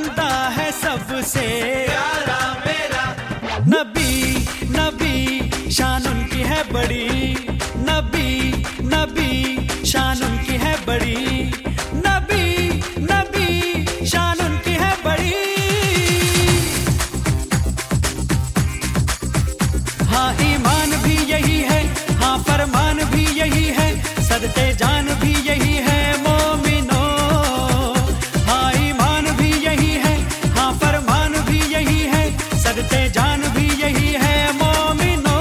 बंदा है सबसे प्यारा मेरा नबी नबी शान उनकी है बड़ी, नबी नबी शान उनकी है बड़ी, नबी नबी शान उनकी है बड़ी। हाँ ईमान भी यही है, हाँ फरमान भी यही है, सदते जान भी यही है मोमिनो। हाँ ईमान भी यही है, हाँ फरमान भी यही है, सदते जान भी यही है मोमिनो।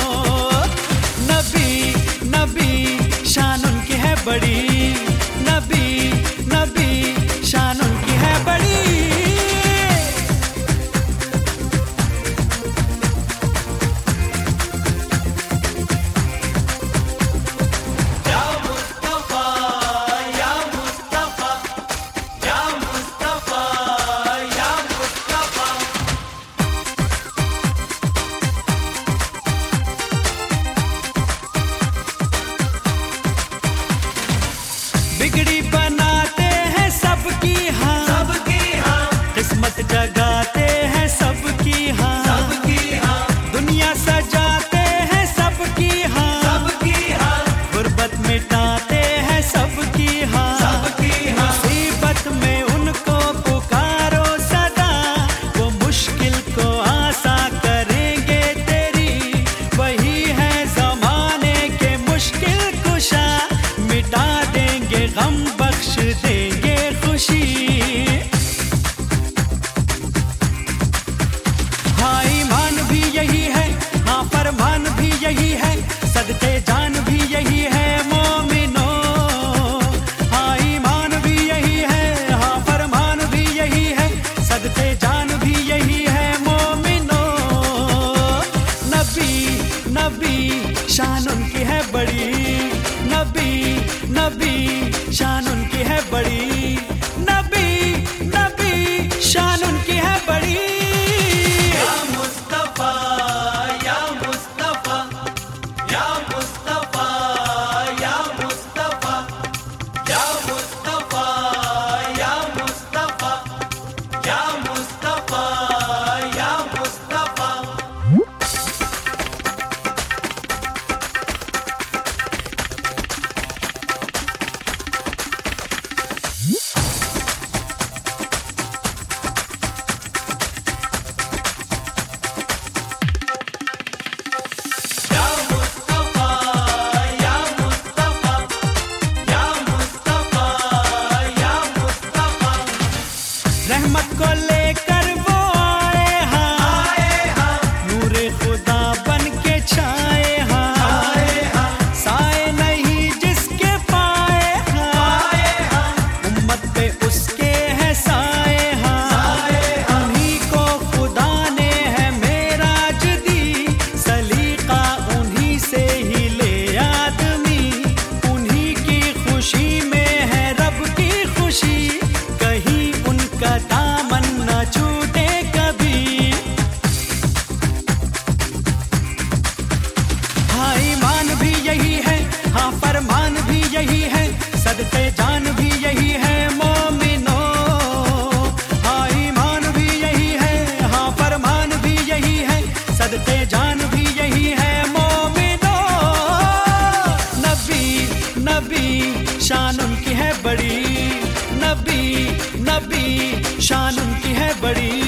नबी नबी शान उनकी है बड़ी, नबी नबी शान उनकी है बड़ी। या मुस्तफा या मुस्तफा या मुस्तफा या मुस्तफा। बिगड़ी बनाते हैं सबकी हाँ, सबकी हाँ किस्मत जगाते हैं सबकी हाँ, सबकी हाँ दुनिया सजाते हैं सबकी हाँ, सबकी हाँ गुर्बत मिटाते हैं सबकी हाँ, सबकी हाँ। मुसीबत में उनको पुकारो सदा, वो मुश्किल को आसा करेंगे तेरी, वही है जमाने के मुश्किल कुशा, मिटा देंगे गम बख्श देंगे खुशी। हाँ ईमान भी यही है, हाँ फरमान भी यही है, सदके जान भी यही है मोमिनो। हाँ ईमान भी यही है, हाँ फरमान भी यही है, सदके जान भी यही है मोमिनो। नबी नबी शान उनकी है बड़ी, नबी नबी शान उनकी है बड़ी, नबी नबी शान उनकी है बड़ी। या मुस्तफा या मुस्तफा या मुस्तफा या मुस्तफा या मुस्तफा या मुस्तफा या मुस्तफा या मुस्तफा। या मुस्तफा या मुस्तफा या मुस्तफा या मुस्तफा। रहमत को लेकर वो आए हाँ, आए हाँ नूरे खुदा बन के छाए हाँ, आए हाँ साए नहीं जिसके पाए हाँ, आए हाँ उम्मत पे उसके है साए हाँ, उन्हीं को खुदा ने है मेराज दी, सलीका उन्हीं से ही ले आदमी, उन्हीं की खुशी में है रब की खुशी, कहीं उनका दामन न छूटे कभी। हाँ ईमान भी यही है, हाँ फरमान भी यही है, सदके जान भी यही है मोमिनो। हाँ ईमान भी यही है, हाँ फरमान भी यही है, सदके जान भी यही है मोमिनो। नबी नबी शान उनकी है बड़ी, नबी नबी शान उनकी है बड़ी।